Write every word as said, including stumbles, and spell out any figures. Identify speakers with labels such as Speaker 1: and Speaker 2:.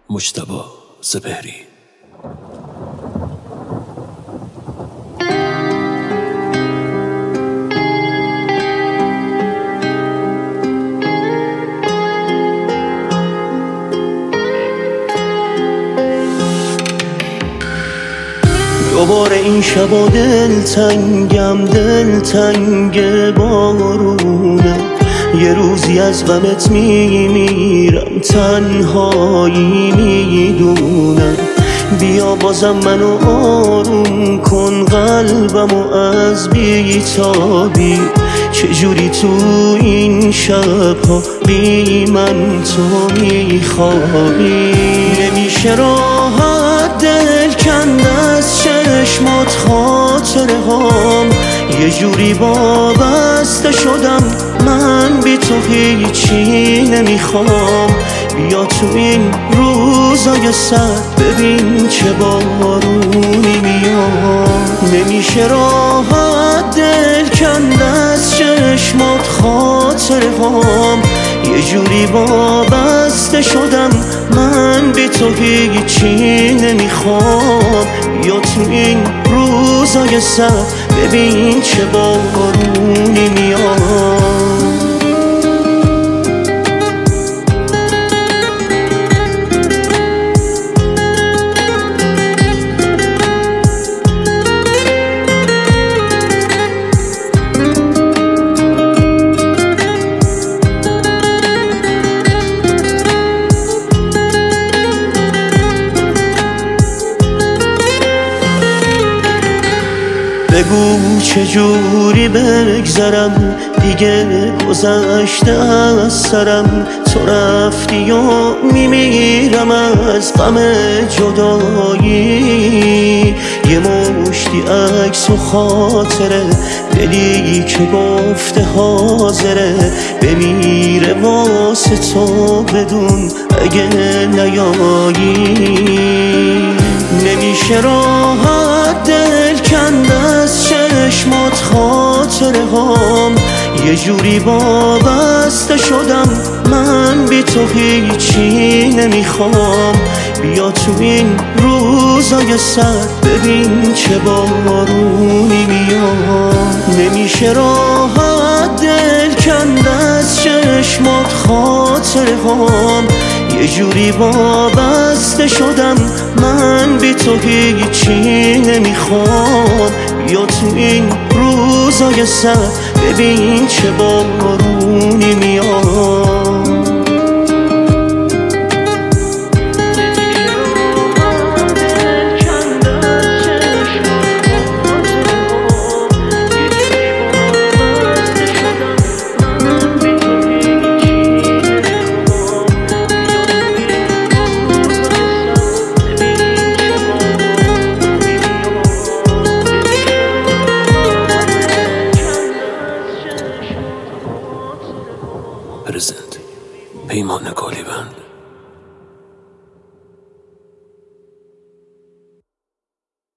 Speaker 1: مجتبی سپهری.
Speaker 2: دوباره این شبا دلتنگم، دلتنگ بارونه. یه روزی از غمت میمیرم، تنهایی میدونم. بیا بازم منو آروم کن، قلبمو از بیتابی. چجوری تو این شبها بی من تو میخوابی؟ نمیشه راحت دل کند از چشمات خاطره هام. یه جوری وابسته شدم من بی تو هیچی نمیخوام. بیا تو این روزای سرد ببین چه بارونی میاد. نمیشه راحت دل کند از چشمات خاطره هام. یه جوری وابسته شدم من بی تو هیچی نمیخوام. یا تو این روزای سرد ببین چه بارونی میاد. بگو چجوری بگذرم دیگه، گذشته از سرم. تو رفتی و میمیرم از غم جدایی. یه مشتی عکس و خاطره، دلی که گفته حاضره بمیره واسه تو بدون اگه نیایی. نمیشه راحت دل کند از چشمات خاطره هام. یه جوری وابسته شدم من بی تو هیچی نمیخوام. بیا تو این روزای سرد ببین چه بارونی میاد. نمیشه راحت دل کند از چشمات خاطره هام. یه جوری وابسته شدم من بی تو هیچی نمیخوام. یا تو این روزای سرد ببین چه بارونی میاد.
Speaker 1: پرزنت پیمان کالیبند.